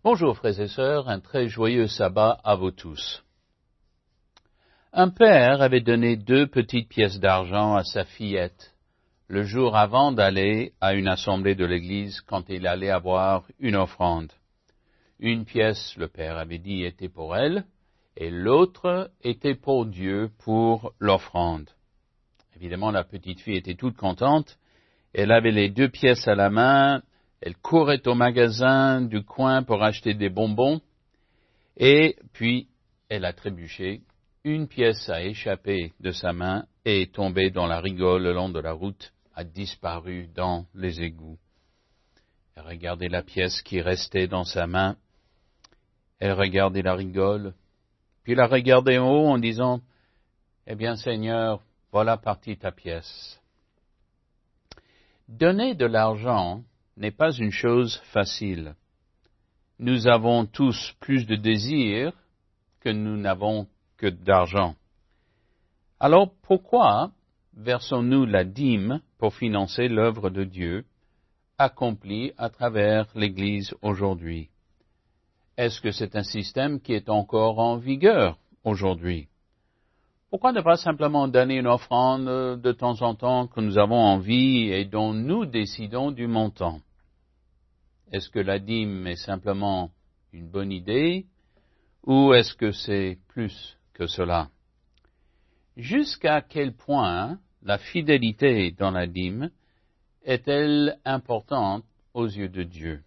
Bonjour frères et sœurs, un très joyeux sabbat à vous tous. Un père avait donné 2 petites pièces d'argent à sa fillette le jour avant d'aller à une assemblée de l'église quand il allait avoir une offrande. Une pièce, le père avait dit, était pour elle, et l'autre était pour Dieu pour l'offrande. Évidemment, la petite fille était toute contente, elle avait les 2 pièces à la main. Elle courait au magasin du coin pour acheter des bonbons, et puis elle a trébuché. Une pièce a échappé de sa main et est tombée dans la rigole le long de la route, a disparu dans les égouts. Elle regardait la pièce qui restait dans sa main, elle regardait la rigole, puis la regardait en haut en disant, « Eh bien Seigneur, voilà partie ta pièce. » Donner de l'argent n'est pas une chose facile. Nous avons tous plus de désirs que nous n'avons que d'argent. Alors pourquoi versons-nous la dîme pour financer l'œuvre de Dieu accomplie à travers l'Église aujourd'hui? Est-ce que c'est un système qui est encore en vigueur aujourd'hui? Pourquoi ne pas simplement donner une offrande de temps en temps que nous avons envie et dont nous décidons du montant? Est-ce que la dîme est simplement une bonne idée ou est-ce que c'est plus que cela? Jusqu'à quel point la fidélité dans la dîme est-elle importante aux yeux de Dieu?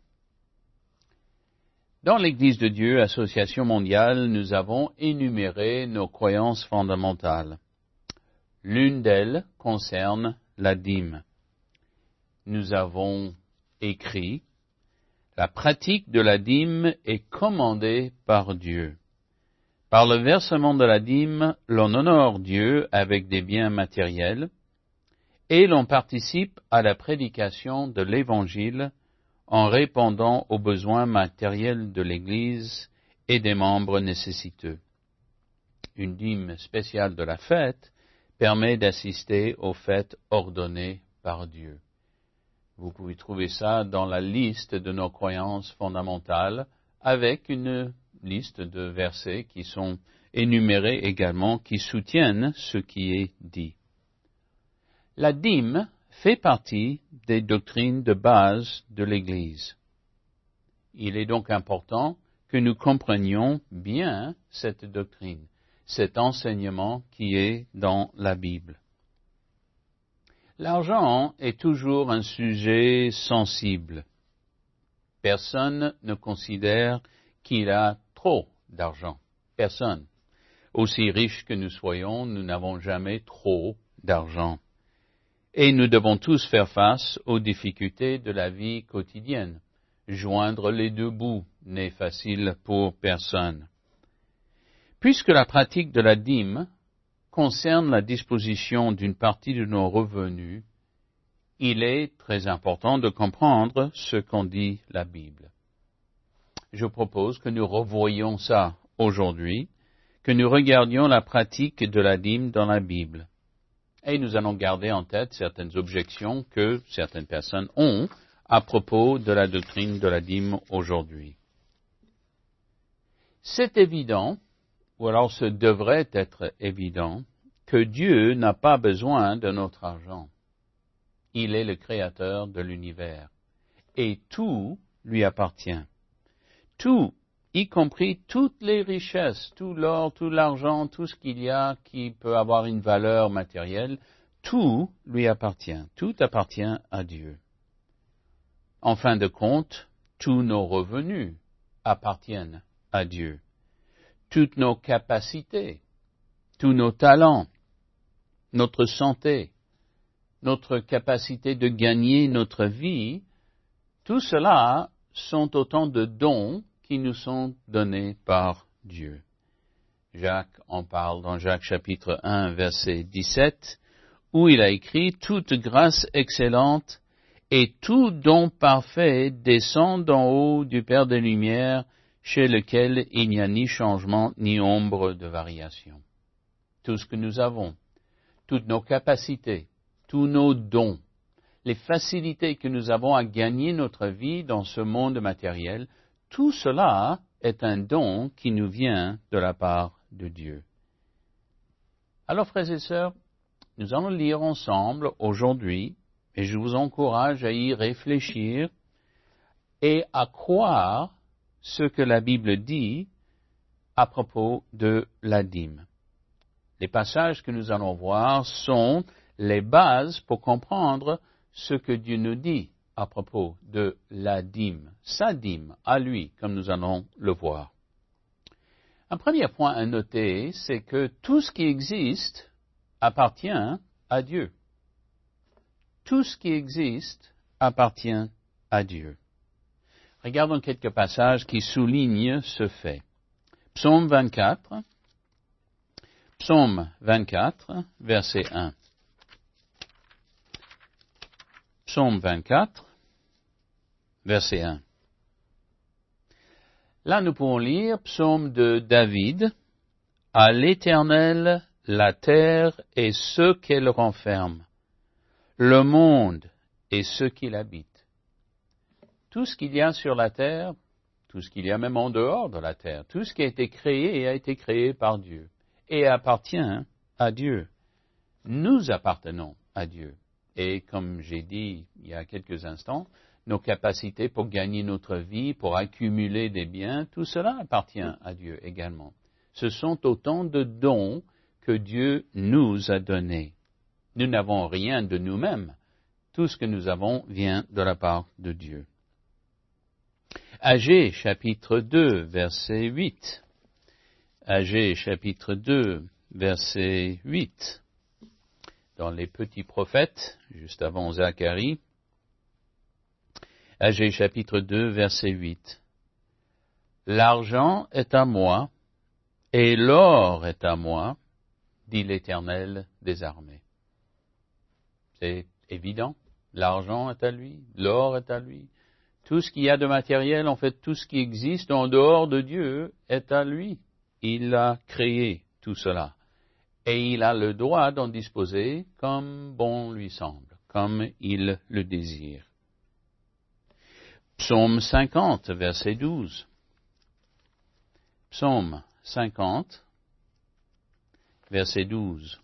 Dans l'Église de Dieu, Association mondiale, nous avons énuméré nos croyances fondamentales. L'une d'elles concerne la dîme. Nous avons écrit: la pratique de la dîme est commandée par Dieu. Par le versement de la dîme, l'on honore Dieu avec des biens matériels et l'on participe à la prédication de l'Évangile en répondant aux besoins matériels de l'Église et des membres nécessiteux. Une dîme spéciale de la fête permet d'assister aux fêtes ordonnées par Dieu. Vous pouvez trouver ça dans la liste de nos croyances fondamentales, avec une liste de versets qui sont énumérés également, qui soutiennent ce qui est dit. La dîme fait partie des doctrines de base de l'Église. Il est donc important que nous comprenions bien cette doctrine, cet enseignement qui est dans la Bible. L'argent est toujours un sujet sensible. Personne ne considère qu'il a trop d'argent. Personne. Aussi riches que nous soyons, nous n'avons jamais trop d'argent. Et nous devons tous faire face aux difficultés de la vie quotidienne. Joindre les 2 bouts n'est facile pour personne. Puisque la pratique de la dîme concerne la disposition d'une partie de nos revenus, il est très important de comprendre ce qu'en dit la Bible. Je propose que nous revoyions ça aujourd'hui, que nous regardions la pratique de la dîme dans la Bible. Et nous allons garder en tête certaines objections que certaines personnes ont à propos de la doctrine de la dîme aujourd'hui. C'est évident, ou alors ce devrait être évident, que Dieu n'a pas besoin de notre argent. Il est le créateur de l'univers, et tout lui appartient. Tout, y compris toutes les richesses, tout l'or, tout l'argent, tout ce qu'il y a qui peut avoir une valeur matérielle, tout lui appartient, tout appartient à Dieu. En fin de compte, tous nos revenus appartiennent à Dieu. Toutes nos capacités, tous nos talents, notre santé, notre capacité de gagner notre vie, tout cela sont autant de dons qui nous sont donnés par Dieu. Jacques en parle dans Jacques chapitre 1, verset 17, où il a écrit « Toute grâce excellente et tout don parfait descend d'en haut du Père des Lumières, chez lequel il n'y a ni changement ni ombre de variation. » Tout ce que nous avons, toutes nos capacités, tous nos dons, les facilités que nous avons à gagner notre vie dans ce monde matériel, tout cela est un don qui nous vient de la part de Dieu. Alors, frères et sœurs, nous allons lire ensemble aujourd'hui, et je vous encourage à y réfléchir et à croire ce que la Bible dit à propos de la dîme. Les passages que nous allons voir sont les bases pour comprendre ce que Dieu nous dit à propos de la dîme, sa dîme, à lui, comme nous allons le voir. Un premier point à noter, c'est que tout ce qui existe appartient à Dieu. Tout ce qui existe appartient à Dieu. Regardons quelques passages qui soulignent ce fait. Psaume 24, verset 1. Psaume 24, verset 1. Là, nous pouvons lire Psaume de David. À l'Éternel, la terre et ce qu'elle renferme, le monde et ceux qui l'habitent. Tout ce qu'il y a sur la terre, tout ce qu'il y a même en dehors de la terre, tout ce qui a été créé par Dieu et appartient à Dieu. Nous appartenons à Dieu. Et comme j'ai dit il y a quelques instants, nos capacités pour gagner notre vie, pour accumuler des biens, tout cela appartient à Dieu également. Ce sont autant de dons que Dieu nous a donnés. Nous n'avons rien de nous-mêmes. Tout ce que nous avons vient de la part de Dieu. Agée, chapitre 2, verset 8. Agée, chapitre 2, verset 8. Dans les petits prophètes, juste avant Zacharie. Agée, chapitre 2, verset 8. L'argent est à moi, et l'or est à moi, dit l'Éternel des armées. C'est évident. L'argent est à lui, l'or est à lui. Tout ce qu'il y a de matériel, en fait, tout ce qui existe en dehors de Dieu est à lui. Il a créé tout cela. Et il a le droit d'en disposer comme bon lui semble, comme il le désire. Psaume 50, verset 12. Psaume 50, verset 12.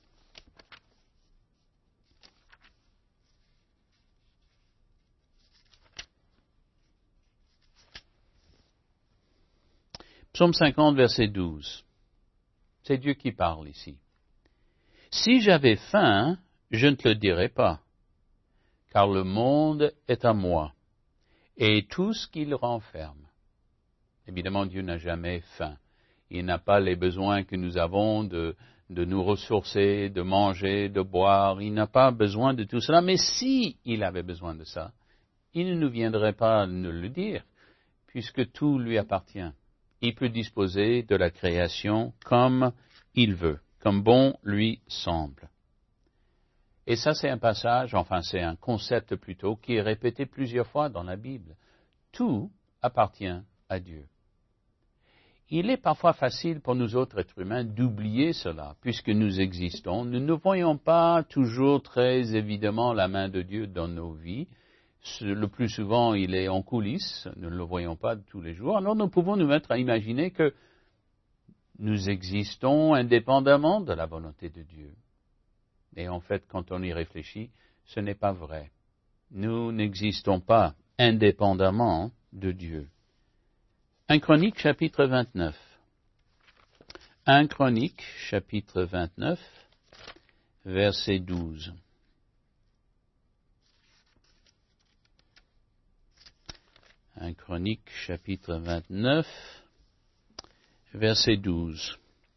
Psaume 50, verset 12. C'est Dieu qui parle ici. Si j'avais faim, je ne te le dirais pas, car le monde est à moi, et tout ce qu'il renferme. Évidemment, Dieu n'a jamais faim. Il n'a pas les besoins que nous avons de nous ressourcer, de manger, de boire. Il n'a pas besoin de tout cela. Mais si il avait besoin de ça, il ne nous viendrait pas nous le dire, puisque tout lui appartient. Il peut disposer de la création comme il veut, comme bon lui semble. Et ça, c'est un passage, enfin c'est un concept plutôt, qui est répété plusieurs fois dans la Bible. Tout appartient à Dieu. Il est parfois facile pour nous autres êtres humains d'oublier cela, puisque nous existons. Nous ne voyons pas toujours très évidemment la main de Dieu dans nos vies. Le plus souvent, il est en coulisses, nous ne le voyons pas tous les jours. Alors nous pouvons nous mettre à imaginer que nous existons indépendamment de la volonté de Dieu. Et en fait, quand on y réfléchit, ce n'est pas vrai. Nous n'existons pas indépendamment de Dieu. 1 Chronique, chapitre 29. 1 Chronique, chapitre 29, verset 12. 1 Chronique, chapitre 29, verset 12.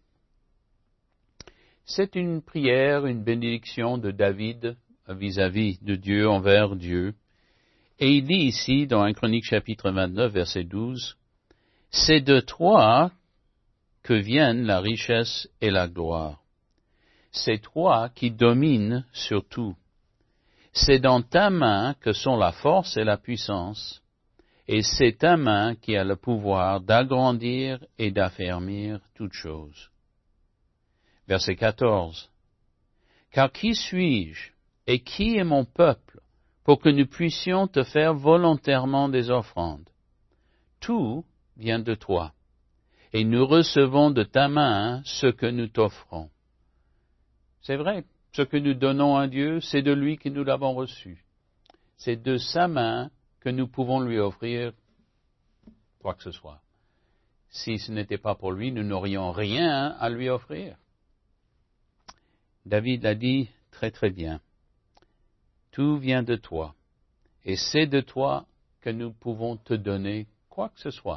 C'est une prière, une bénédiction de David vis-à-vis de Dieu, envers Dieu. Et il dit ici, dans 1 Chronique, chapitre 29, verset 12, « C'est de toi que viennent la richesse et la gloire. C'est toi qui domines sur tout. C'est dans ta main que sont la force et la puissance. Et c'est ta main qui a le pouvoir d'agrandir et d'affermir toutes choses. » Verset 14. « Car qui suis-je et qui est mon peuple pour que nous puissions te faire volontairement des offrandes? Tout vient de toi, et nous recevons de ta main ce que nous t'offrons. C'est vrai, ce que nous donnons à Dieu, c'est de lui que nous l'avons reçu. C'est de sa main que nous pouvons lui offrir quoi que ce soit. Si ce n'était pas pour lui, nous n'aurions rien à lui offrir. David l'a dit très très bien. Tout vient de toi, et c'est de toi que nous pouvons te donner quoi que ce soit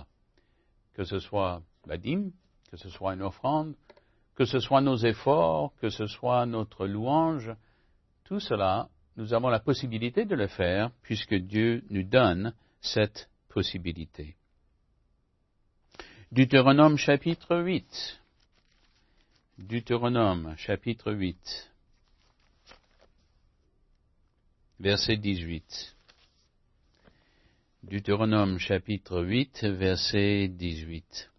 la dîme, que ce soit une offrande, que ce soit nos efforts, que ce soit notre louange, tout cela, nous avons la possibilité de le faire puisque Dieu nous donne cette possibilité. Deutéronome chapitre 8. Deutéronome chapitre 8. Verset 18. Deutéronome chapitre 8, verset 18.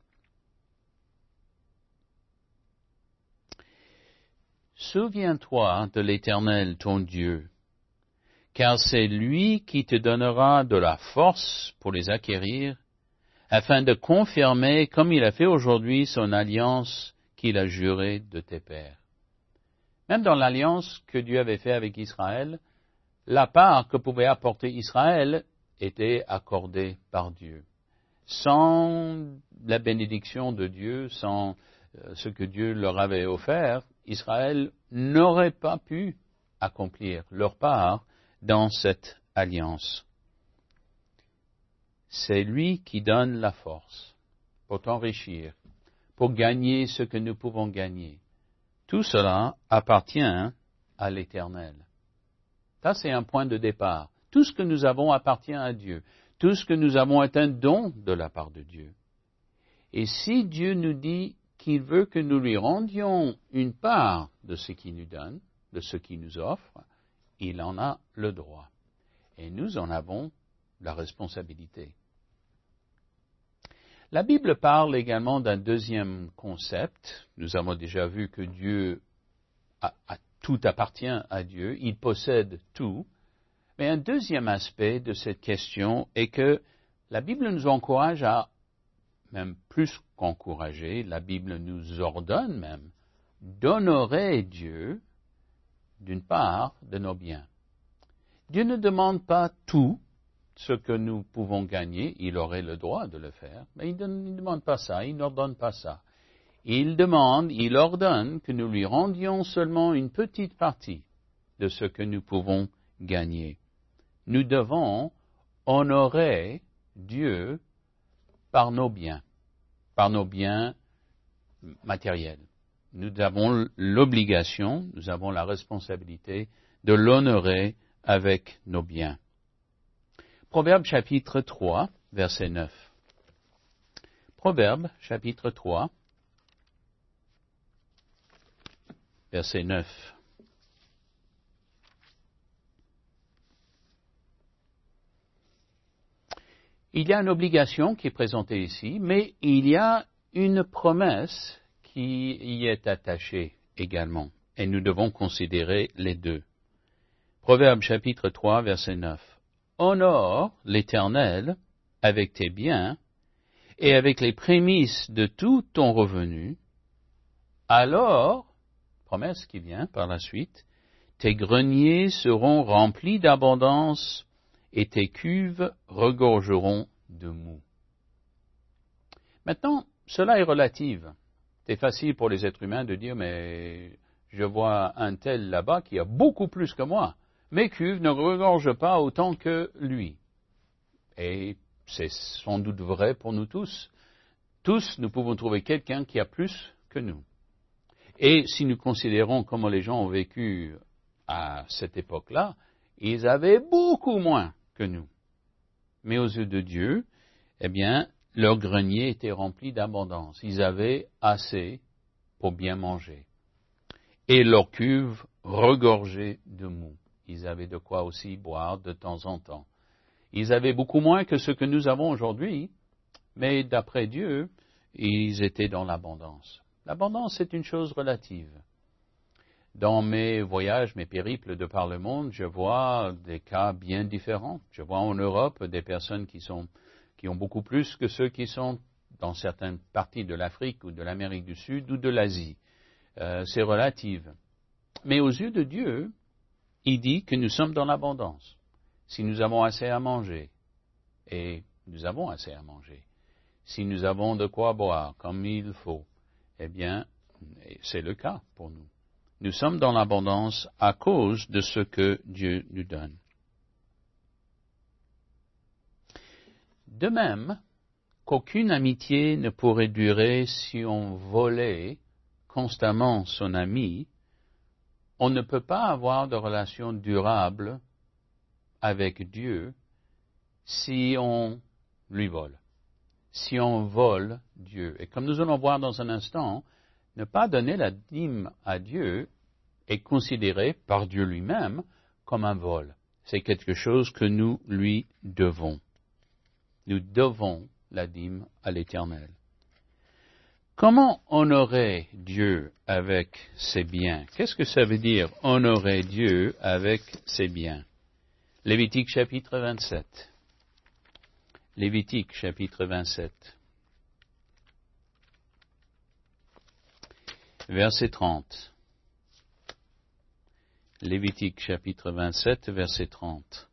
Souviens-toi de l'Éternel ton Dieu, car c'est lui qui te donnera de la force pour les acquérir, afin de confirmer, comme il a fait aujourd'hui, son alliance qu'il a jurée de tes pères. Même dans l'alliance que Dieu avait faite avec Israël, la part que pouvait apporter Israël était accordée par Dieu. Sans la bénédiction de Dieu, sans ce que Dieu leur avait offert, Israël n'aurait pas pu accomplir leur part dans cette alliance. C'est lui qui donne la force pour t'enrichir, pour gagner ce que nous pouvons gagner. Tout cela appartient à l'Éternel. Ça, c'est un point de départ. Tout ce que nous avons appartient à Dieu. Tout ce que nous avons est un don de la part de Dieu. Et si Dieu nous dit qu'il veut que nous lui rendions une part de ce qu'il nous donne, de ce qu'il nous offre, il en a le droit. Et nous en avons la responsabilité. La Bible parle également d'un deuxième concept. Nous avons déjà vu que Dieu tout appartient à Dieu, il possède tout. Mais un deuxième aspect de cette question est que la Bible nous encourage à, même plus qu'encourager, la Bible nous ordonne même d'honorer Dieu d'une part de nos biens. Dieu ne demande pas tout ce que nous pouvons gagner, il aurait le droit de le faire, mais il ne demande pas ça, il n'ordonne pas ça. Il ordonne que nous lui rendions seulement une petite partie de ce que nous pouvons gagner. Nous devons honorer Dieu par nos biens matériels. Nous avons l'obligation, nous avons la responsabilité de l'honorer avec nos biens. Proverbe chapitre 3, verset 9. Proverbe chapitre 3, verset 9. Il y a une obligation qui est présentée ici, mais il y a une promesse qui y est attachée également, et nous devons considérer les deux. Proverbe chapitre 3, verset 9. Honore l'Éternel avec tes biens et avec les prémices de tout ton revenu, alors, promesse qui vient par la suite, tes greniers seront remplis d'abondance et tes cuves regorgeront de mou. Maintenant, cela est relatif. C'est facile pour les êtres humains de dire, mais je vois un tel là-bas qui a beaucoup plus que moi. Mes cuves ne regorgent pas autant que lui. Et c'est sans doute vrai pour nous tous. Tous, nous pouvons trouver quelqu'un qui a plus que nous. Et si nous considérons comment les gens ont vécu à cette époque-là, ils avaient beaucoup moins que nous. Mais aux yeux de Dieu, eh bien, leur grenier était rempli d'abondance. Ils avaient assez pour bien manger. Et leur cuve regorgeait de mou. Ils avaient de quoi aussi boire de temps en temps. Ils avaient beaucoup moins que ce que nous avons aujourd'hui, mais d'après Dieu, ils étaient dans l'abondance. L'abondance, c'est une chose relative. Dans mes voyages, mes périples de par le monde, je vois des cas bien différents. Je vois en Europe des personnes qui ont beaucoup plus que ceux qui sont dans certaines parties de l'Afrique ou de l'Amérique du Sud ou de l'Asie. C'est relatif. Mais aux yeux de Dieu, il dit que nous sommes dans l'abondance. Si nous avons assez à manger, et nous avons assez à manger, si nous avons de quoi boire comme il faut, eh bien, c'est le cas pour nous. Nous sommes dans l'abondance à cause de ce que Dieu nous donne. De même qu'aucune amitié ne pourrait durer si on volait constamment son ami, on ne peut pas avoir de relation durable avec Dieu si on lui vole, si on vole Dieu. Et comme nous allons voir dans un instant, ne pas donner la dîme à Dieu est considéré par Dieu lui-même comme un vol. C'est quelque chose que nous lui devons. Nous devons la dîme à l'Éternel. Comment honorer Dieu avec ses biens? Qu'est-ce que ça veut dire, honorer Dieu avec ses biens? Lévitique chapitre 27. Lévitique chapitre 27. Verset 30. Lévitique chapitre 27, verset 30.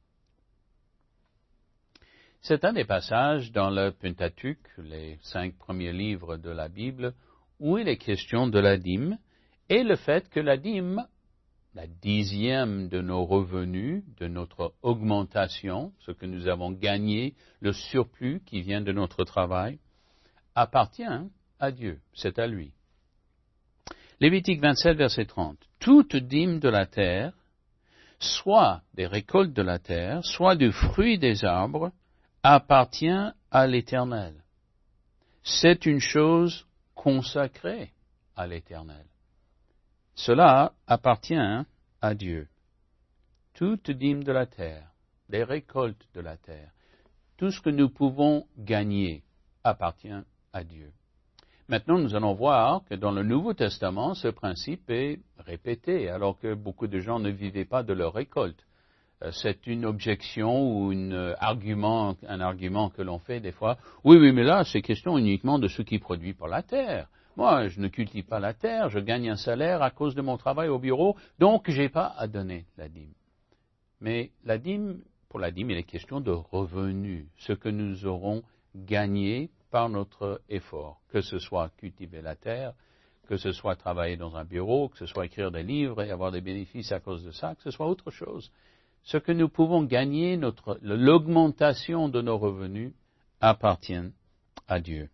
C'est un des passages dans le Pentateuque, les 5 premiers livres de la Bible, où il est question de la dîme et le fait que la dîme, la 10e de nos revenus, de notre augmentation, ce que nous avons gagné, le surplus qui vient de notre travail, appartient à Dieu, c'est à lui. Lévitique 27, verset 30. Toute dîme de la terre, soit des récoltes de la terre, soit du fruit des arbres, appartient à l'Éternel. C'est une chose consacrée à l'Éternel. Cela appartient à Dieu. Toute dîme de la terre, les récoltes de la terre, tout ce que nous pouvons gagner appartient à Dieu. Maintenant, nous allons voir que dans le Nouveau Testament, ce principe est répété, alors que beaucoup de gens ne vivaient pas de leur récolte. C'est une objection ou un argument que l'on fait des fois. Oui, mais là, c'est question uniquement de ce qui est produit par la terre. Moi, je ne cultive pas la terre, je gagne un salaire à cause de mon travail au bureau, donc je n'ai pas à donner la dîme. Mais pour la dîme, il est question de revenus, ce que nous aurons gagné par notre effort, que ce soit cultiver la terre, que ce soit travailler dans un bureau, que ce soit écrire des livres et avoir des bénéfices à cause de ça, que ce soit autre chose. Ce que nous pouvons gagner, l'augmentation de nos revenus, appartient à Dieu.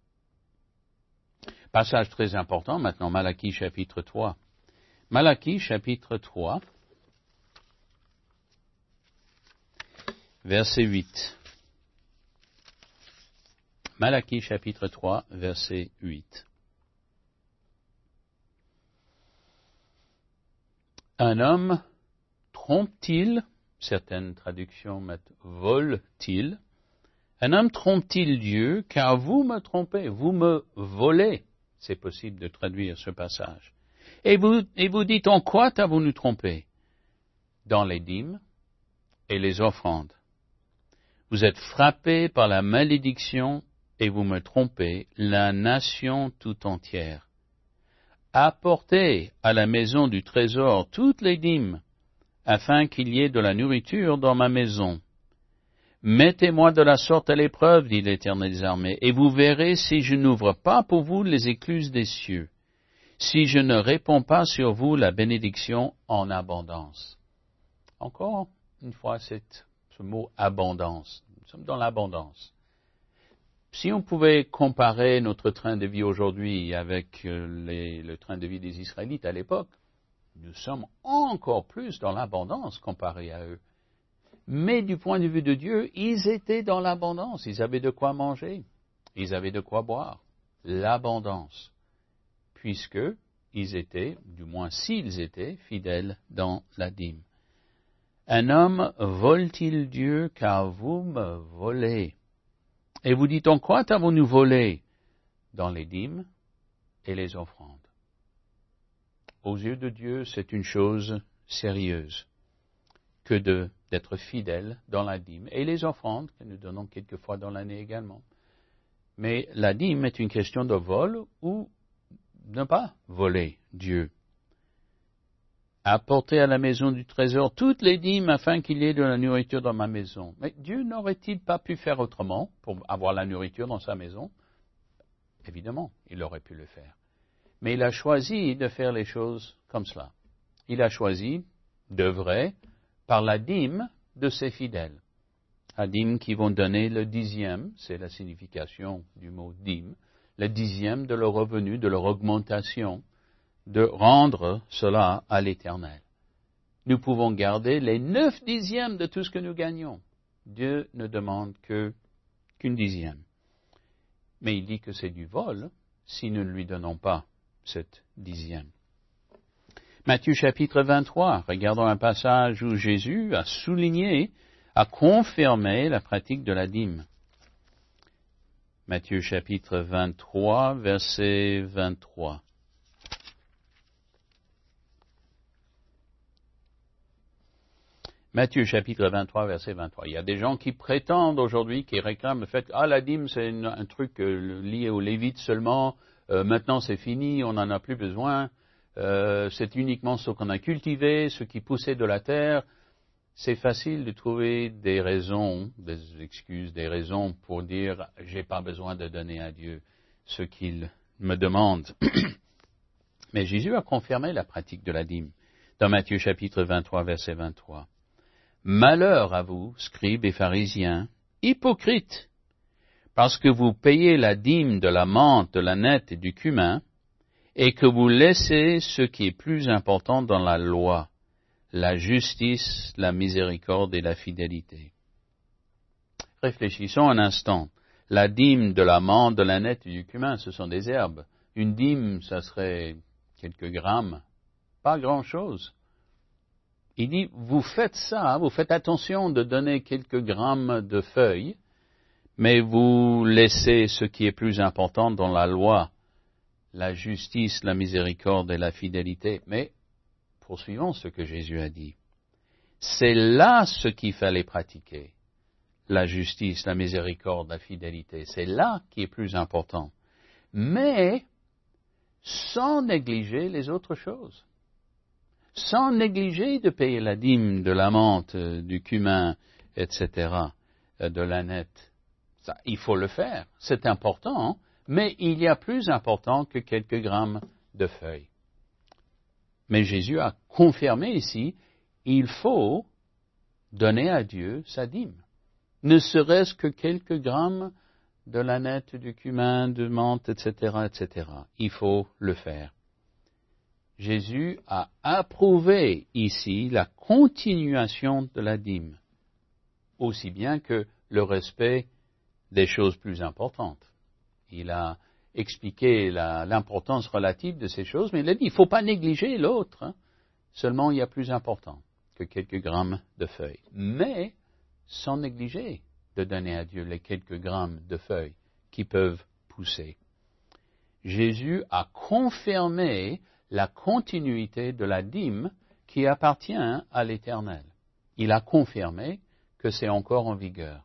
Passage très important maintenant, Malachie chapitre 3. Malachie chapitre 3, verset 8. Malachie chapitre 3, verset 8. Un homme trompe-t-il, certaines traductions mettent vole-t-il, un homme trompe-t-il Dieu, car vous me trompez, vous me volez. C'est possible de traduire ce passage. Et vous dites, en quoi t'avons-nous trompé? Dans les dîmes et les offrandes. Vous êtes frappés par la malédiction et vous me trompez, la nation tout entière. Apportez à la maison du trésor toutes les dîmes, afin qu'il y ait de la nourriture dans ma maison. Mettez-moi de la sorte à l'épreuve, dit l'Éternel des armées, et vous verrez si je n'ouvre pas pour vous les écluses des cieux, si je ne réponds pas sur vous la bénédiction en abondance. Encore une fois, ce mot abondance. Nous sommes dans l'abondance. Si on pouvait comparer notre train de vie aujourd'hui avec le train de vie des Israélites à l'époque, nous sommes encore plus dans l'abondance comparé à eux. Mais du point de vue de Dieu, ils étaient dans l'abondance. Ils avaient de quoi manger. Ils avaient de quoi boire. L'abondance. Puisque ils étaient, du moins s'ils étaient, fidèles dans la dîme. Un homme vole-t-il Dieu, car vous me volez? Et vous dites, en quoi avons-nous volé? Dans les dîmes et les offrandes. Aux yeux de Dieu, c'est une chose sérieuse que d'être fidèle dans la dîme et les offrandes que nous donnons quelquefois dans l'année également. Mais la dîme est une question de vol ou ne pas voler Dieu. Apporter à la maison du trésor toutes les dîmes afin qu'il y ait de la nourriture dans ma maison. Mais Dieu n'aurait-il pas pu faire autrement pour avoir la nourriture dans sa maison? Évidemment, il aurait pu le faire. Mais il a choisi de faire les choses comme cela. Il a choisi d'œuvrer par la dîme de ses fidèles. La dîme qui vont donner le 10e, c'est la signification du mot dîme, le 10e de leur revenu, de leur augmentation, de rendre cela à l'Éternel. Nous pouvons garder les 9 dixièmes de tout ce que nous gagnons. Dieu ne demande qu'une dixième. Mais il dit que c'est du vol si nous ne lui donnons pas cette dixième. Matthieu chapitre 23, regardons un passage où Jésus a souligné, a confirmé la pratique de la dîme. Matthieu chapitre 23, verset 23. Matthieu chapitre 23, verset 23. Il y a des gens qui prétendent aujourd'hui, qui réclament le fait que la dîme c'est un truc lié aux Lévites seulement, maintenant c'est fini, on n'en a plus besoin, c'est uniquement ce qu'on a cultivé, ce qui poussait de la terre. C'est facile de trouver des raisons, des excuses, des raisons pour dire j'ai pas besoin de donner à Dieu ce qu'il me demande. Mais Jésus a confirmé la pratique de la dîme dans Matthieu chapitre 23, verset 23. Malheur à vous, scribes et pharisiens, hypocrites, parce que vous payez la dîme de la menthe, de l'ânette et du cumin, et que vous laissez ce qui est plus important dans la loi, la justice, la miséricorde et la fidélité. Réfléchissons un instant. La dîme de la menthe, de l'ânette et du cumin, ce sont des herbes. Une dîme, ça serait quelques grammes, pas grand-chose. Il dit, vous faites ça, vous faites attention de donner quelques grammes de feuilles, mais vous laissez ce qui est plus important dans la loi, la justice, la miséricorde et la fidélité. Mais poursuivons ce que Jésus a dit. C'est là ce qu'il fallait pratiquer, la justice, la miséricorde, la fidélité. C'est là qui est plus important. Mais sans négliger les autres choses. Sans négliger de payer la dîme de la menthe, du cumin, etc., de l'ânette. Ça, il faut le faire, c'est important, mais il y a plus important que quelques grammes de feuilles. Mais Jésus a confirmé ici, il faut donner à Dieu sa dîme. Ne serait-ce que quelques grammes de l'ânette, du cumin, de menthe, etc., etc. Il faut le faire. Jésus a approuvé ici la continuation de la dîme, aussi bien que le respect des choses plus importantes. Il a expliqué l'importance relative de ces choses, mais il a dit, il ne faut pas négliger l'autre. Hein. Seulement, il y a plus important que quelques grammes de feuilles. Mais, sans négliger de donner à Dieu les quelques grammes de feuilles qui peuvent pousser. Jésus a confirmé la continuité de la dîme qui appartient à l'Éternel. Il a confirmé que c'est encore en vigueur.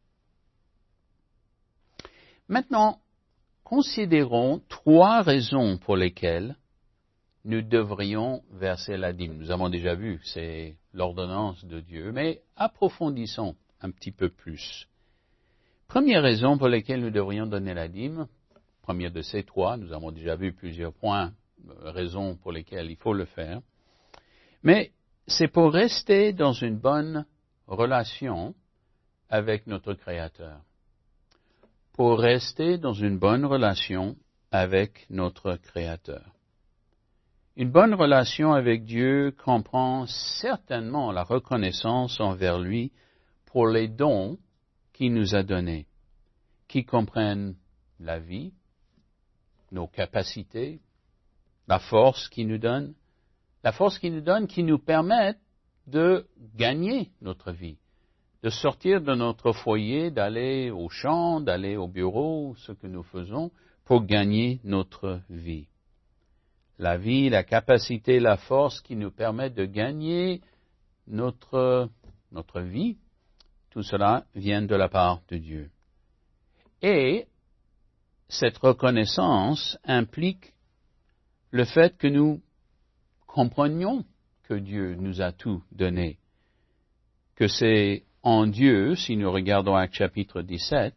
Maintenant, considérons 3 raisons pour lesquelles nous devrions verser la dîme. Nous avons déjà vu, c'est l'ordonnance de Dieu, mais approfondissons un petit peu plus. Première raison pour laquelle nous devrions donner la dîme, première de ces 3, nous avons déjà vu plusieurs points, raisons pour lesquelles il faut le faire, mais c'est pour rester dans une bonne relation avec notre Créateur. Pour rester dans une bonne relation avec notre Créateur. Une bonne relation avec Dieu comprend certainement la reconnaissance envers lui pour les dons qu'il nous a donnés, qui comprennent la vie, nos capacités, la force qu'il nous donne, qui nous permet de gagner notre vie, de sortir de notre foyer, d'aller au champ, d'aller au bureau, ce que nous faisons pour gagner notre vie. La vie, la capacité, la force qui nous permet de gagner notre vie, tout cela vient de la part de Dieu. Et cette reconnaissance implique le fait que nous comprenions que Dieu nous a tout donné, que c'est en Dieu, si nous regardons Actes chapitre 17,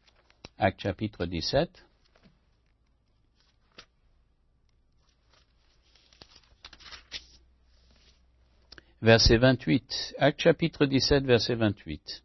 verset 28, Actes chapitre 17, verset 28.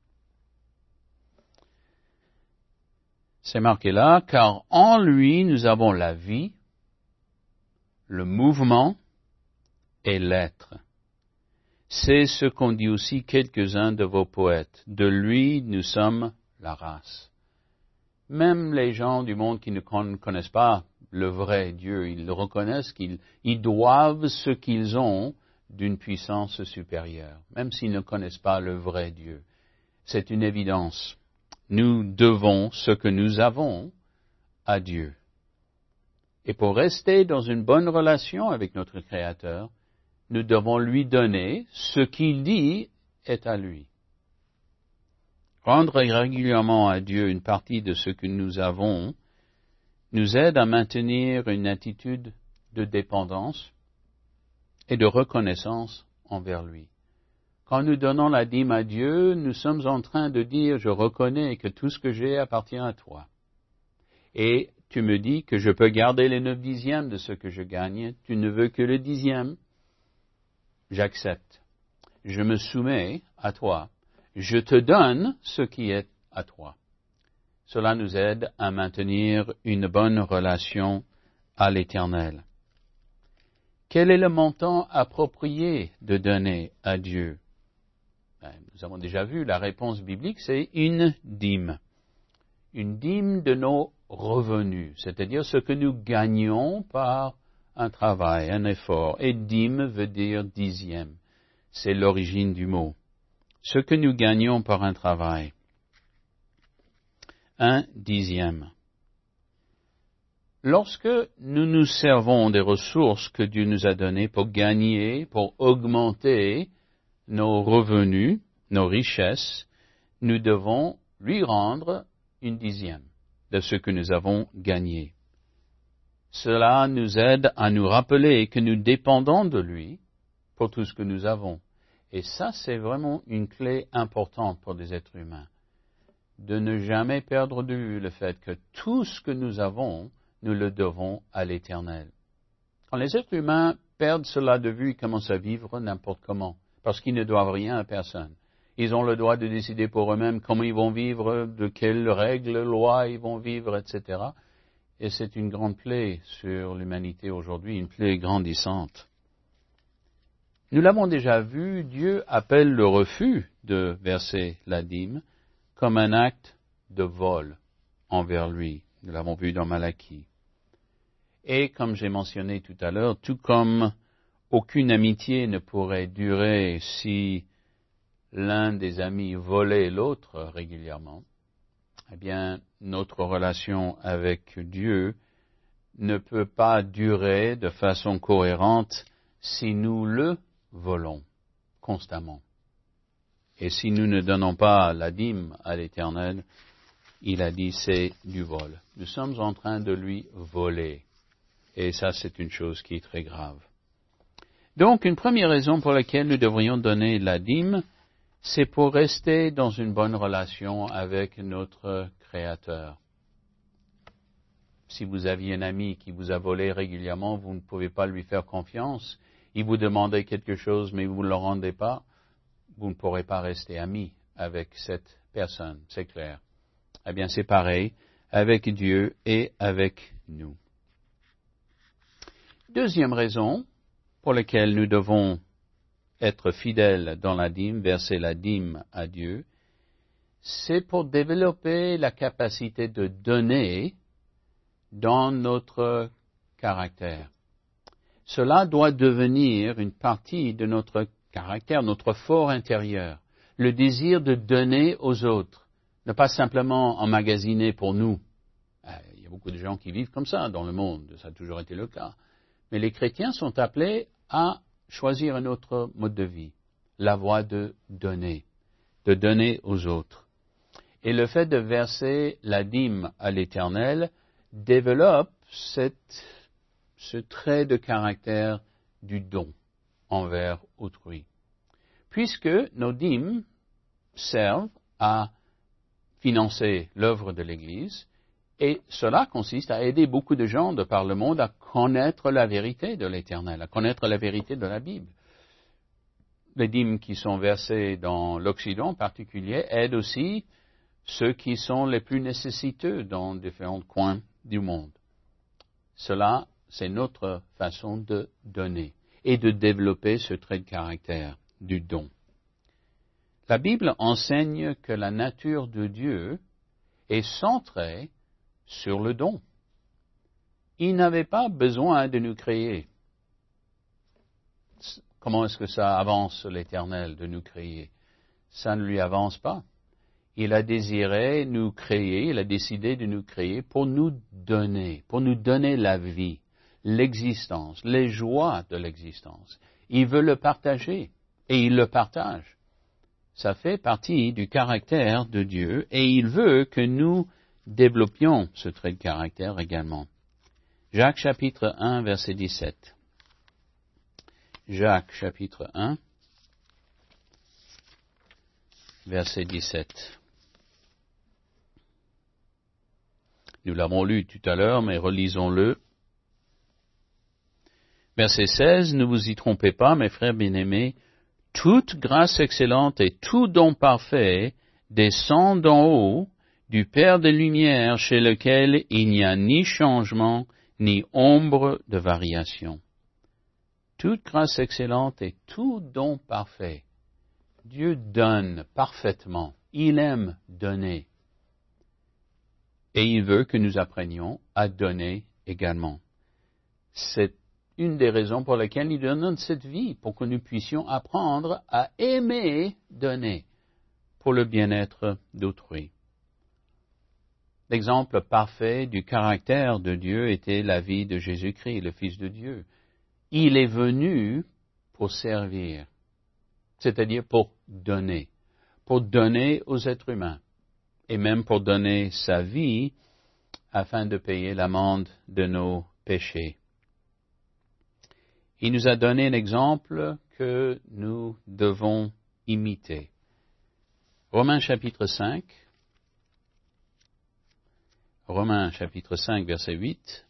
C'est marqué là, car en lui nous avons la vie, le mouvement et l'être. C'est ce qu'ont dit aussi quelques-uns de vos poètes. De lui nous sommes la race. Même les gens du monde qui ne connaissent pas le vrai Dieu, ils reconnaissent qu'ils doivent ce qu'ils ont d'une puissance supérieure, même s'ils ne connaissent pas le vrai Dieu. C'est une évidence. Nous devons ce que nous avons à Dieu. Et pour rester dans une bonne relation avec notre Créateur, nous devons lui donner ce qu'il dit est à lui. Rendre régulièrement à Dieu une partie de ce que nous avons nous aide à maintenir une attitude de dépendance et de reconnaissance envers lui. Quand nous donnons la dîme à Dieu, nous sommes en train de dire « Je reconnais que tout ce que j'ai appartient à toi. Et tu me dis que je peux garder les 9/10 de ce que je gagne. Tu ne veux que le 10. J'accepte. Je me soumets à toi. Je te donne ce qui est à toi. » Cela nous aide à maintenir une bonne relation à l'Éternel. Quel est le montant approprié de donner à Dieu? Nous avons déjà vu, la réponse biblique, c'est une dîme. Une dîme de nos revenus, c'est-à-dire ce que nous gagnons par un travail, un effort. Et dîme veut dire 10. C'est l'origine du mot. Ce que nous gagnons par un travail. 1/10. Lorsque nous nous servons des ressources que Dieu nous a données pour gagner, pour augmenter nos revenus, nos richesses, nous devons lui rendre 1/10 de ce que nous avons gagné. Cela nous aide à nous rappeler que nous dépendons de lui pour tout ce que nous avons. Et ça, c'est vraiment une clé importante pour les êtres humains. De ne jamais perdre de vue le fait que tout ce que nous avons, nous le devons à l'Éternel. Quand les êtres humains perdent cela de vue, ils commencent à vivre n'importe comment, parce qu'ils ne doivent rien à personne. Ils ont le droit de décider pour eux-mêmes comment ils vont vivre, de quelles règles, lois ils vont vivre, etc. Et c'est une grande plaie sur l'humanité aujourd'hui, une plaie grandissante. Nous l'avons déjà vu, Dieu appelle le refus de verser la dîme comme un acte de vol envers lui. Nous l'avons vu dans Malachie. Et comme j'ai mentionné tout à l'heure, tout comme aucune amitié ne pourrait durer si l'un des amis volait l'autre régulièrement, eh bien, notre relation avec Dieu ne peut pas durer de façon cohérente si nous le volons constamment. Et si nous ne donnons pas la dîme à l'Éternel, il a dit c'est du vol. Nous sommes en train de lui voler. Et ça, c'est une chose qui est très grave. Donc, une première raison pour laquelle nous devrions donner la dîme, c'est pour rester dans une bonne relation avec notre Créateur. Si vous aviez un ami qui vous a volé régulièrement, vous ne pouvez pas lui faire confiance. Il vous demandait quelque chose, mais vous ne le rendez pas. Vous ne pourrez pas rester ami avec cette personne, c'est clair. Eh bien, c'est pareil avec Dieu et avec nous. Deuxième raison pour laquelle nous devons être fidèles dans la dîme, verser la dîme à Dieu, c'est pour développer la capacité de donner dans notre caractère. Cela doit devenir une partie de notre caractère, notre fort intérieur, le désir de donner aux autres, ne pas simplement emmagasiner pour nous. Il y a beaucoup de gens qui vivent comme ça dans le monde, ça a toujours été le cas. Mais les chrétiens sont appelés à choisir un autre mode de vie, la voie de donner aux autres. Et le fait de verser la dîme à l'Éternel développe ce trait de caractère du don envers autrui. Puisque nos dîmes servent à financer l'œuvre de l'Église, et cela consiste à aider beaucoup de gens de par le monde à connaître la vérité de l'Éternel, à connaître la vérité de la Bible. Les dîmes qui sont versées dans l'Occident en particulier aident aussi ceux qui sont les plus nécessiteux dans différents coins du monde. Cela, c'est notre façon de donner et de développer ce trait de caractère du don. La Bible enseigne que la nature de Dieu est centrée sur le don. Il n'avait pas besoin de nous créer. Comment est-ce que ça avance l'Éternel de nous créer? Ça ne lui avance pas. Il a désiré nous créer, il a décidé de nous créer pour nous donner la vie, l'existence, les joies de l'existence. Il veut le partager et il le partage. Ça fait partie du caractère de Dieu et il veut que nous développions ce trait de caractère également. Jacques chapitre 1, verset 17. Jacques chapitre 1, verset 17. Nous l'avons lu tout à l'heure, mais relisons-le. Verset 16, ne vous y trompez pas, mes frères bien-aimés, toute grâce excellente et tout don parfait descend d'en haut, du Père des Lumières, chez lequel il n'y a ni changement, ni ombre de variation. Toute grâce excellente et tout don parfait. Dieu donne parfaitement. Il aime donner. Et il veut que nous apprenions à donner également. C'est une des raisons pour lesquelles il donne cette vie, pour que nous puissions apprendre à aimer donner pour le bien-être d'autrui. L'exemple parfait du caractère de Dieu était la vie de Jésus-Christ, le Fils de Dieu. Il est venu pour servir, c'est-à-dire pour donner aux êtres humains, et même pour donner sa vie afin de payer l'amende de nos péchés. Il nous a donné un exemple que nous devons imiter. Romains chapitre 5, verset 8.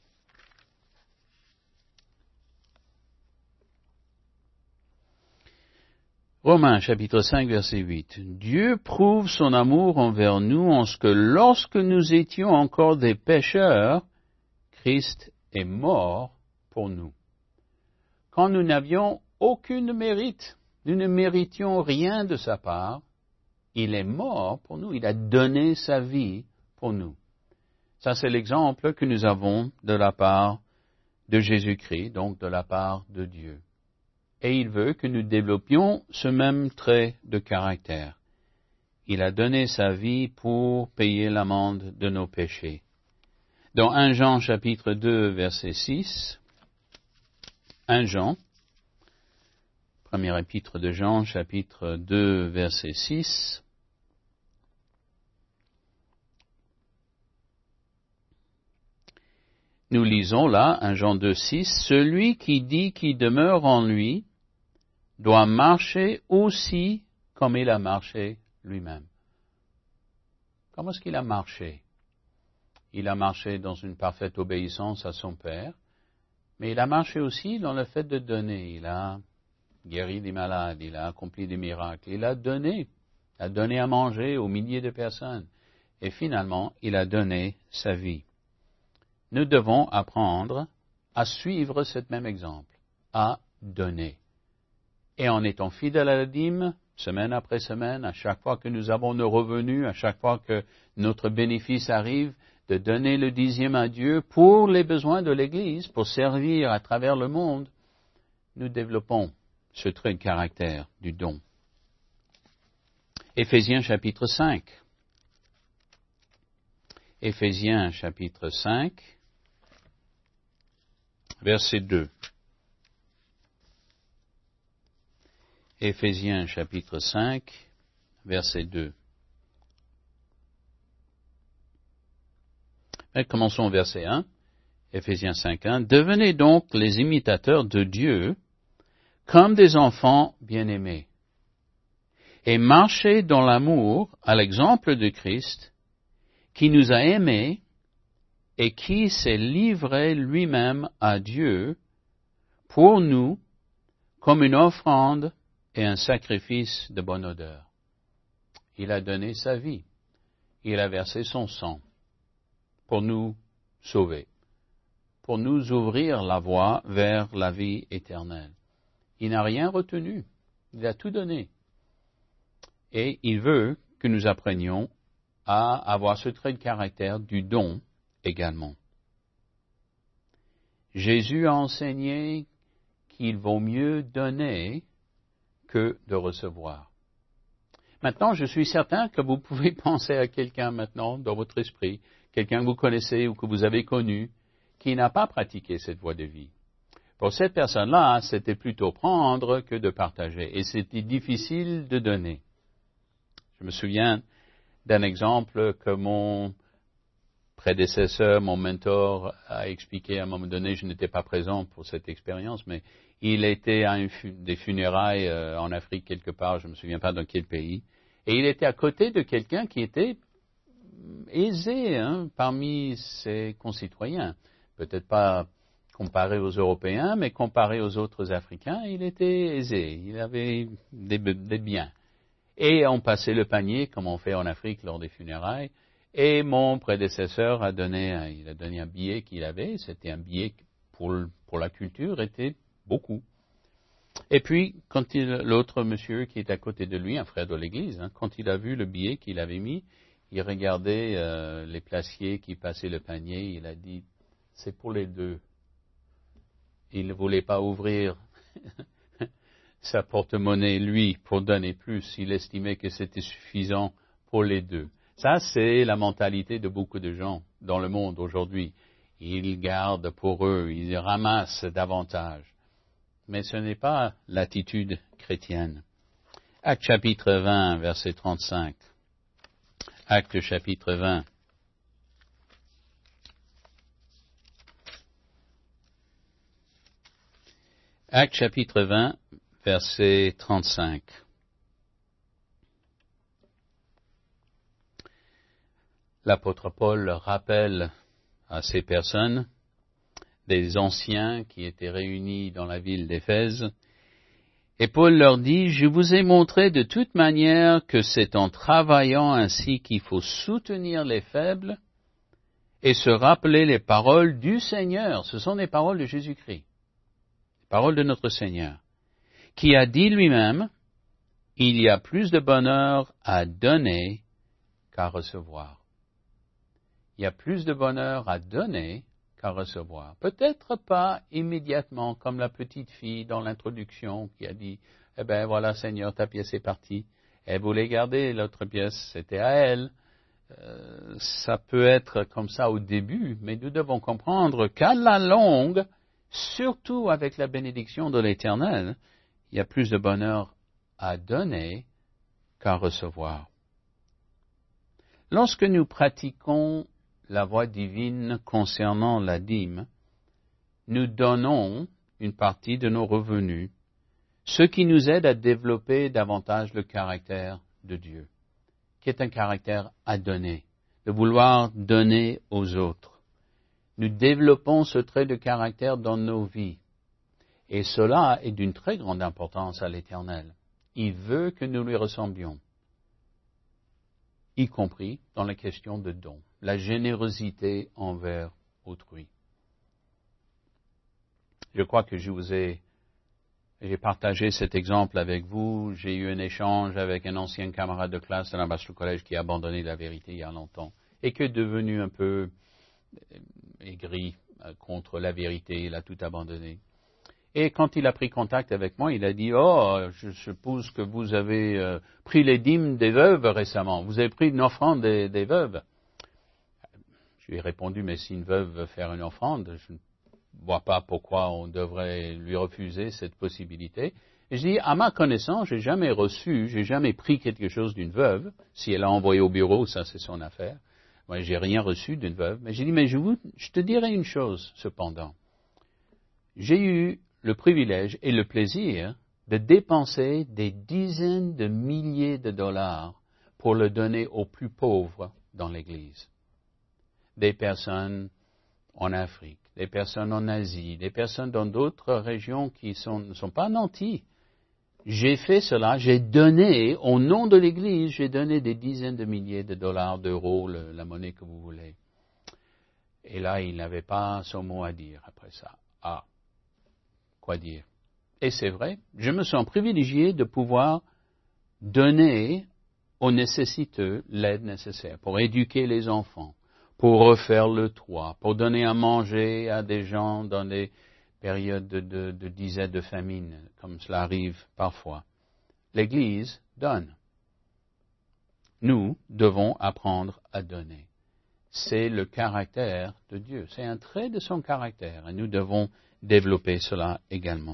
Romains chapitre 5, verset 8. Dieu prouve son amour envers nous en ce que lorsque nous étions encore des pécheurs, Christ est mort pour nous. Quand nous n'avions aucun mérite, nous ne méritions rien de sa part, il est mort pour nous, il a donné sa vie pour nous. Ça, c'est l'exemple que nous avons de la part de Jésus-Christ, donc de la part de Dieu. Et il veut que nous développions ce même trait de caractère. Il a donné sa vie pour payer l'amende de nos péchés. Dans 1 Jean chapitre 2, verset 6, 1 Jean, première épître de Jean, chapitre 2, verset 6, nous lisons là, 1 Jean 2, 6, « Celui qui dit qu'il demeure en lui doit marcher aussi comme il a marché lui-même. » Comment est-ce qu'il a marché? Il a marché dans une parfaite obéissance à son Père, mais il a marché aussi dans le fait de donner. Il a guéri des malades, il a accompli des miracles, il a donné à manger aux milliers de personnes, et finalement, il a donné sa vie. Nous devons apprendre à suivre ce même exemple, à donner. Et en étant fidèles à la dîme, semaine après semaine, à chaque fois que nous avons nos revenus, à chaque fois que notre bénéfice arrive, de donner le 10e à Dieu pour les besoins de l'Église, pour servir à travers le monde, nous développons ce trait de caractère du don. Éphésiens chapitre 5. Éphésiens chapitre 5, verset 2. Éphésiens chapitre 5, verset 2. Commençons au verset 1, Éphésiens 5.1. Devenez donc les imitateurs de Dieu comme des enfants bien-aimés, et marchez dans l'amour à l'exemple de Christ, qui nous a aimés et qui s'est livré lui-même à Dieu pour nous comme une offrande et un sacrifice de bonne odeur. Il a donné sa vie, il a versé son sang pour nous sauver, pour nous ouvrir la voie vers la vie éternelle. Il n'a rien retenu, il a tout donné. Et il veut que nous apprenions à avoir ce trait de caractère du don également. Jésus a enseigné qu'il vaut mieux donner que de recevoir. Maintenant, je suis certain que vous pouvez penser à quelqu'un maintenant dans votre esprit, quelqu'un que vous connaissez ou que vous avez connu, qui n'a pas pratiqué cette voie de vie. Pour cette personne-là, c'était plutôt prendre que de partager, et c'était difficile de donner. Je me souviens d'un exemple que mon prédécesseur, mon mentor, a expliqué à un moment donné. Je n'étais pas présent pour cette expérience, mais il était à des funérailles en Afrique quelque part, je ne me souviens pas dans quel pays, et il était à côté de quelqu'un qui était aisé parmi ses concitoyens. Peut-être pas comparé aux Européens, mais comparé aux autres Africains, il était aisé, il avait des biens. Et on passait le panier, comme on fait en Afrique lors des funérailles, et mon prédécesseur a donné un billet qu'il avait, c'était un billet pour la culture, était beaucoup. Et puis, quand l'autre monsieur qui est à côté de lui, un frère de l'église, quand il a vu le billet qu'il avait mis, il regardait les placiers qui passaient le panier, il a dit, c'est pour les deux. Il ne voulait pas ouvrir sa porte-monnaie, lui, pour donner plus. Il estimait que c'était suffisant pour les deux. Ça, c'est la mentalité de beaucoup de gens dans le monde aujourd'hui. Ils gardent pour eux, ils ramassent davantage. Mais ce n'est pas l'attitude chrétienne. Acte chapitre 20, verset 35. Acte chapitre 20. Acte chapitre 20, verset 35. L'apôtre Paul rappelle à ces personnes, des anciens qui étaient réunis dans la ville d'Éphèse, et Paul leur dit, « Je vous ai montré de toute manière que c'est en travaillant ainsi qu'il faut soutenir les faibles et se rappeler les paroles du Seigneur. » Ce sont les paroles de Jésus-Christ, les paroles de notre Seigneur, qui a dit lui-même, « Il y a plus de bonheur à donner qu'à recevoir. » Il y a plus de bonheur à donner qu'à recevoir. Peut-être pas immédiatement, comme la petite fille dans l'introduction qui a dit, « Eh bien voilà Seigneur, ta pièce est partie. » Elle voulait garder l'autre pièce, c'était à elle. Ça peut être comme ça au début, mais nous devons comprendre qu'à la longue, surtout avec la bénédiction de l'Éternel, il y a plus de bonheur à donner qu'à recevoir. Lorsque nous pratiquons la voie divine concernant la dîme, nous donnons une partie de nos revenus, ce qui nous aide à développer davantage le caractère de Dieu, qui est un caractère à donner, de vouloir donner aux autres. Nous développons ce trait de caractère dans nos vies, et cela est d'une très grande importance à l'Éternel. Il veut que nous lui ressemblions, y compris dans la question de don, la générosité envers autrui. Je crois que j'ai partagé cet exemple avec vous. J'ai eu un échange avec un ancien camarade de classe de l'Ambassadeur Collège qui a abandonné la vérité il y a longtemps et qui est devenu un peu aigri contre la vérité. Il a tout abandonné. Et quand il a pris contact avec moi, il a dit, « Oh, je suppose que vous avez pris les dîmes des veuves récemment. Vous avez pris une offrande des veuves. » Je lui ai répondu, « Mais si une veuve veut faire une offrande, je ne vois pas pourquoi on devrait lui refuser cette possibilité. » Et je dis, « À ma connaissance, j'ai jamais pris quelque chose d'une veuve. Si elle a envoyé au bureau, ça c'est son affaire. Moi, j'ai rien reçu d'une veuve, mais j'ai dit, mais je te dirai une chose, cependant. J'ai eu le privilège et le plaisir de dépenser des dizaines de milliers de dollars pour le donner aux plus pauvres dans l'Église. Des personnes en Afrique, des personnes en Asie, des personnes dans d'autres régions qui ne sont pas nantis. J'ai fait cela, j'ai donné, au nom de l'Église, j'ai donné des dizaines de milliers de dollars, d'euros, la monnaie que vous voulez. Et là, il n'avait pas son mot à dire après ça. Ah, quoi dire? Et c'est vrai, je me sens privilégié de pouvoir donner aux nécessiteux l'aide nécessaire pour éduquer les enfants, pour refaire le toit, pour donner à manger à des gens dans des périodes de disette de famine, comme cela arrive parfois. L'Église donne. Nous devons apprendre à donner. C'est le caractère de Dieu. C'est un trait de son caractère et nous devons développer cela également.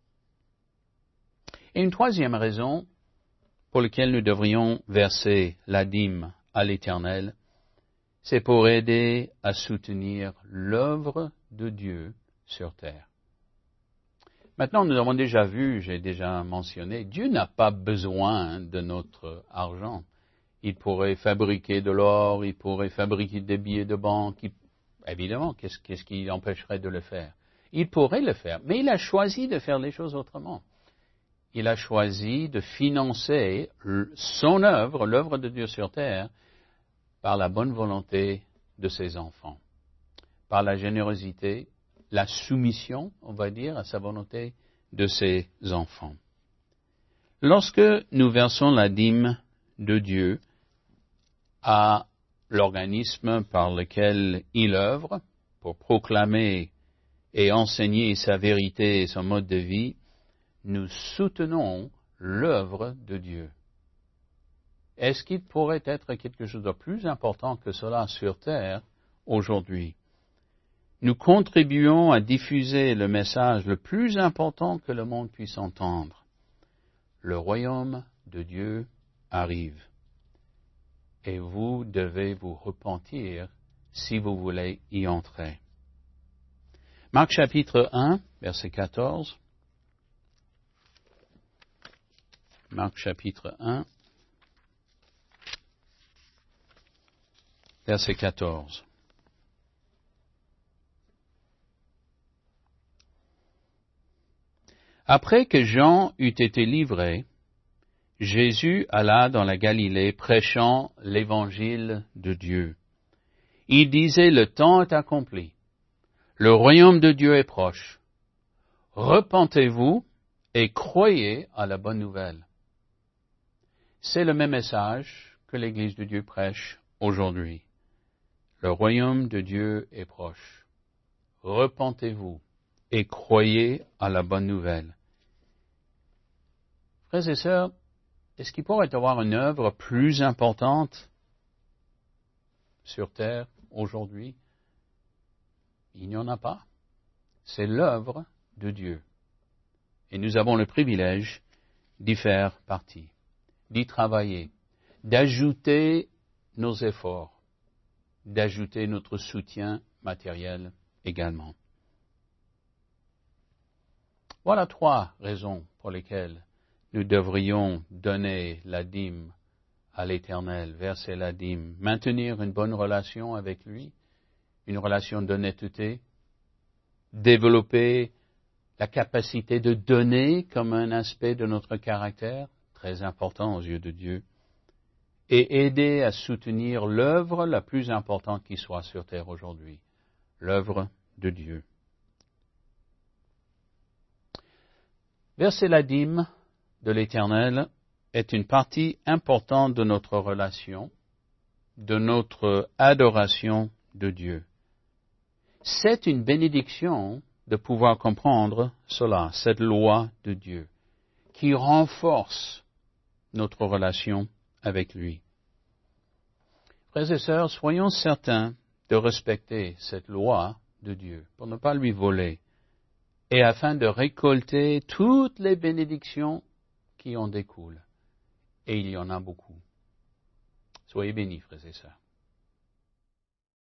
Et une troisième raison pour laquelle nous devrions verser la dîme à l'Éternel, c'est pour aider à soutenir l'œuvre de Dieu sur terre. Maintenant, nous avons déjà vu, j'ai déjà mentionné, Dieu n'a pas besoin de notre argent. Il pourrait fabriquer de l'or, il pourrait fabriquer des billets de banque. Évidemment, qu'est-ce qui empêcherait de le faire? Il pourrait le faire, mais il a choisi de faire les choses autrement. Il a choisi de financer son œuvre, l'œuvre de Dieu sur terre, par la bonne volonté de ses enfants, par la générosité, la soumission, on va dire, à sa volonté de ses enfants. Lorsque nous versons la dîme de Dieu à l'organisme par lequel il œuvre pour proclamer et enseigner sa vérité et son mode de vie, nous soutenons l'œuvre de Dieu. Est-ce qu'il pourrait être quelque chose de plus important que cela sur terre aujourd'hui? Nous contribuons à diffuser le message le plus important que le monde puisse entendre. Le royaume de Dieu arrive. Et vous devez vous repentir si vous voulez y entrer. Marc chapitre 1, verset 14. Marc chapitre 1, verset 14. Après que Jean eut été livré, Jésus alla dans la Galilée prêchant l'évangile de Dieu. Il disait, le temps est accompli, le royaume de Dieu est proche. Repentez-vous et croyez à la bonne nouvelle. C'est le même message que l'Église de Dieu prêche aujourd'hui. Le royaume de Dieu est proche. Repentez-vous et croyez à la bonne nouvelle. Frères et sœurs, est-ce qu'il pourrait y avoir une œuvre plus importante sur terre aujourd'hui? Il n'y en a pas. C'est l'œuvre de Dieu. Et nous avons le privilège d'y faire partie, d'y travailler, d'ajouter nos efforts, d'ajouter notre soutien matériel également. Voilà 3 raisons pour lesquelles nous devrions donner la dîme à l'Éternel, verser la dîme, maintenir une bonne relation avec lui, une relation d'honnêteté, développer la capacité de donner comme un aspect de notre caractère, très important aux yeux de Dieu, et aider à soutenir l'œuvre la plus importante qui soit sur terre aujourd'hui, l'œuvre de Dieu. Verser la dîme de l'Éternel est une partie importante de notre relation, de notre adoration de Dieu. C'est une bénédiction de pouvoir comprendre cela, cette loi de Dieu, qui renforce notre relation avec lui. Frères et sœurs, soyons certains de respecter cette loi de Dieu pour ne pas lui voler et afin de récolter toutes les bénédictions qui en découlent. Et il y en a beaucoup. Soyez bénis, frères et sœurs.